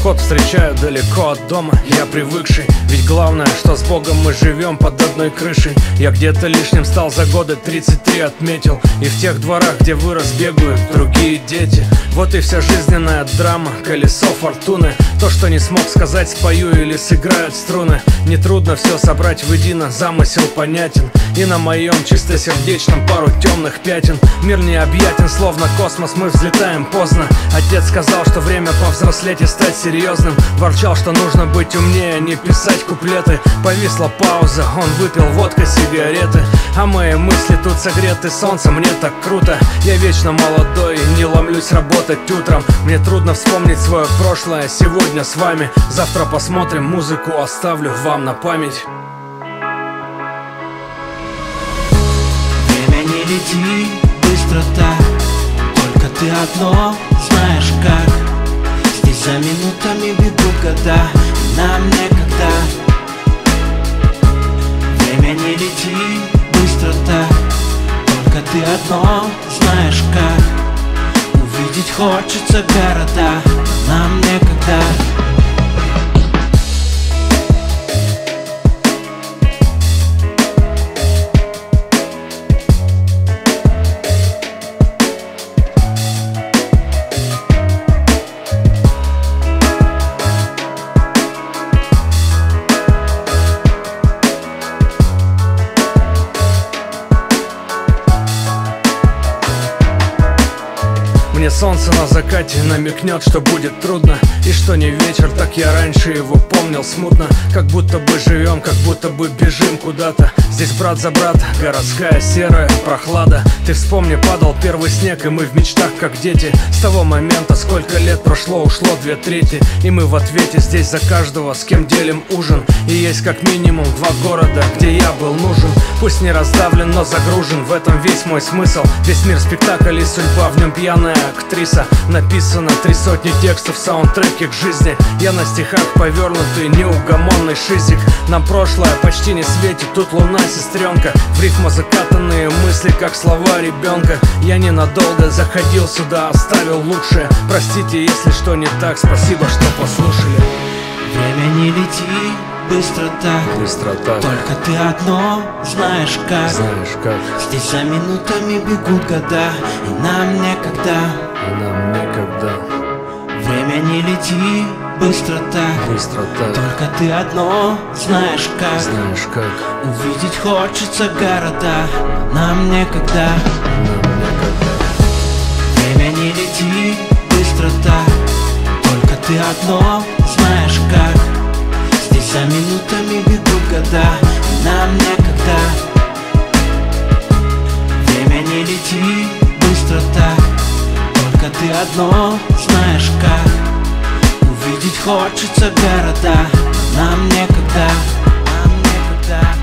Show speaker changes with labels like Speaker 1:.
Speaker 1: Расход встречаю далеко от дома, я привыкший. Ведь главное, что с Богом мы живем под одной крышей. Я где-то лишним стал за годы 33 отметил. И в тех дворах, где вырос, бегают другие дети. Вот и вся жизненная драма, колесо фортуны. То, что не смог сказать, спою или сыграют струны. Нетрудно все собрать воедино, замысел понятен. И на моем чистосердечном пару темных пятен. Мир необъятен, словно космос, мы взлетаем поздно. Отец сказал, что время повзрослеть и стать серьезным. Ворчал, что нужно быть умнее, не писать куплеты. Повисла пауза, он выпил водка, сигареты. А мои мысли тут согреты солнцем, мне так круто. Я вечно молодой и не ломлюсь работать утром. Мне трудно вспомнить свое прошлое, сегодня с вами. Завтра посмотрим, музыку оставлю вам на память.
Speaker 2: Время не лети быстро так, только ты одно знаешь как. Здесь за минутами бегут года, и нам некогда. Время не лети быстро так, только ты одно знаешь как. Увидеть хочется города, нам некогда.
Speaker 1: Мне солнце на закате намекнет, что будет трудно. И что не вечер, так я раньше его помнил смутно. Как будто бы живем, как будто бы бежим куда-то. Здесь брат за брата, городская серая прохлада. Ты вспомни, падал первый снег, и мы в мечтах как дети. С того момента сколько лет прошло, ушло 2/3. И мы в ответе здесь за каждого, с кем делим ужин. И есть как минимум 2 города, где я был нужен. Пусть не раздавлен, но загружен, в этом весь мой смысл. Весь мир спектакль и судьба, в нем пьяная актриса. Написано 300 текстов в саундтреке к жизни. Я на стихах повернутый, неугомонный шизик. Нам прошлое почти не светит, тут луна, сестренка. В рифму закатанные мысли, как слова ребенка. Я ненадолго заходил сюда, оставил лучшее. Простите, если что не так, спасибо, что послушали.
Speaker 2: Время не лети быстро так, только ты одно знаешь как. Здесь за минутами бегут года, и нам некогда. Время не лети быстро так, только ты одно знаешь как. Увидеть хочется города, нам некогда. Время не лети быстро так, только ты одно знаешь как. Здесь за минутами бегут года, и нам некогда. Время не лети быстро так, только ты одно знаешь как. Увидеть хочется города, нам некогда.